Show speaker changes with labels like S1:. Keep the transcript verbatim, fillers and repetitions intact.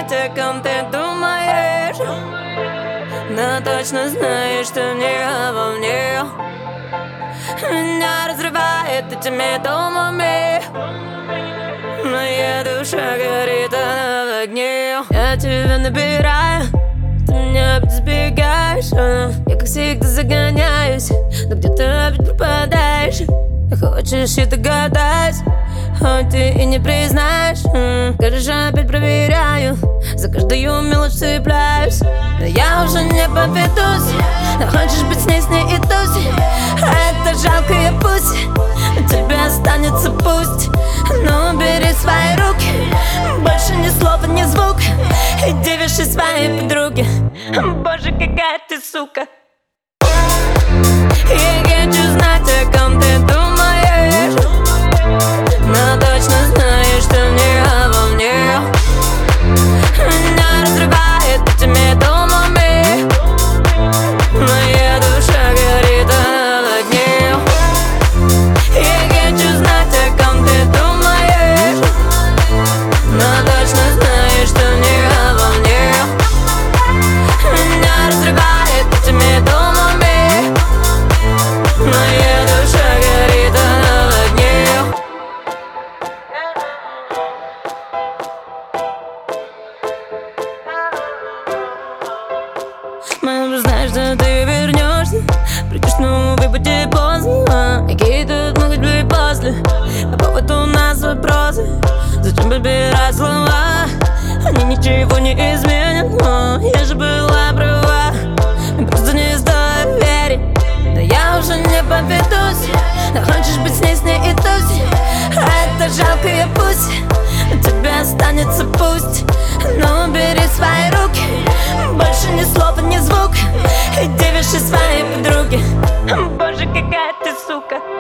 S1: знать, о ком ты думаешь, но точно знаешь, что не обо мне. Меня разрывает этими думами, моя душа горит, она в огне. Я тебя набираю, ты меня опять сбегаешь. Я как всегда загоняюсь, но где-то опять пропадаешь. Хочешь, я догадаюсь, хоть ты и не признаешь. Кажется, опять проверяю, за каждую мелочь цепляюсь. Но я уже не поведусь, но хочешь быть с ней, с ней и тусь. А это жалкая пусть, у тебя останется пусть. Но убери свои руки, больше ни слова, ни звук. Иди вешай своей подруге, боже, какая ты сука. Я хочу знать, о ком ты думаешь, но точно знаешь, что не обо мне. Меня разрывает этими думами, моя душа горит, она в огне. Я хочу знать, о ком ты думаешь, но точно знаешь, что не обо мне. Меня разрывает этими думами, моя душа горит, она в огне. Мама, знаешь, что ты вернешься, придешь, но увы, будет поздно. Какие тут могут быть после, по поводу нас вопросы. Зачем подбирать слова, они ничего не изменят. Но я же была права, просто не стоит верить. Но я уже не поведусь, но хочешь быть с ней, с ней и тусь. А это жалкая пусть, у тебя останется пусть. Но убери свои руки, больше ни слова, ни звук. Иди вешай своей подруге, боже, какая ты сука.